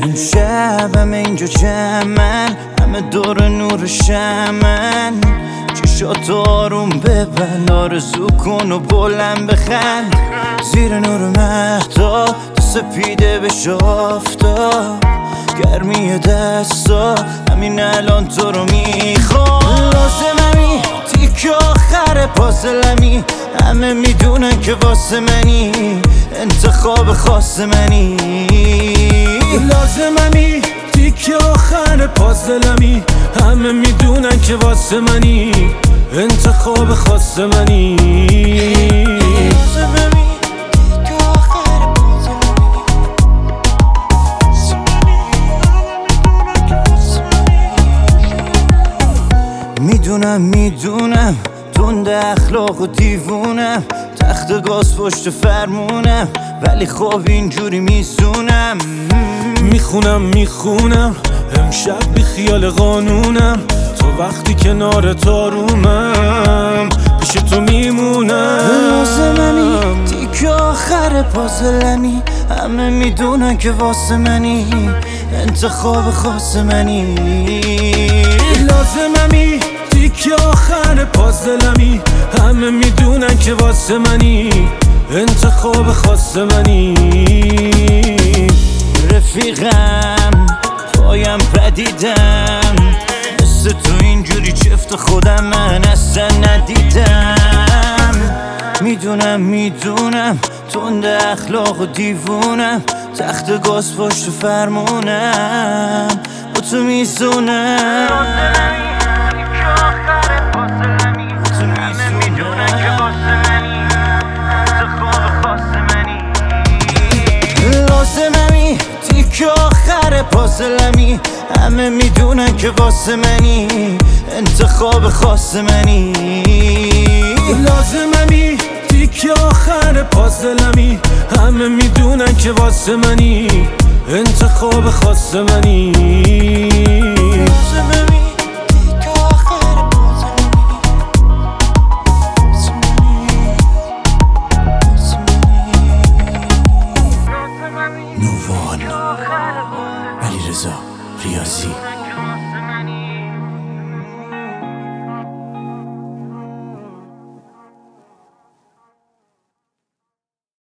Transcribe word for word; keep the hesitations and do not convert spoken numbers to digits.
امشب همه اینجا جمعن، همه دور نور شمن. چشات آروم ببند، آرزو کن و بلند بخند. زیر نور مهتاب تو سپیده بش آفتاب، گرمی دستا همین الان تو رو میخوام. لازممی تیک آخر پازلمی، همه میدونن که واسه منی، انتخاب خاص منی. لازممی تیک آخر پازلمی، همه میدونن که واسه منی، انتخاب خاص منی. میدونم میدونم تند اخلاق و دیوونم، تخت گاز پشت فرمونم، ولی خب اینجوری میسونم. میخونم میخونم امشب بی خیال قانونم، تو وقتی کنار تارومم پیش تو میمونم. لازممی تیک آخر پازلمی، همه میدونن که واسه منی، انتخاب خاص منی. لازممی تیک آخر پازلمی، همه میدونن که واسه منی، انتخاب خاص منی. رفیقم پایم پدیدم، مثل تو اینجوری چفت خودم من اصلا ندیدم. میدونم میدونم تند اخلاق و دیوونم، تخت گاز پشت فرمونم، با تو میزونم. لازممی تیک آخر پازلمی، همه میدونن که واسه منی، انتخاب خاص منی. لازممی تیک آخر پازلمی، همه میدونن که واسه منی، انتخاب خاص منی. نووان علیرضا ریاضی.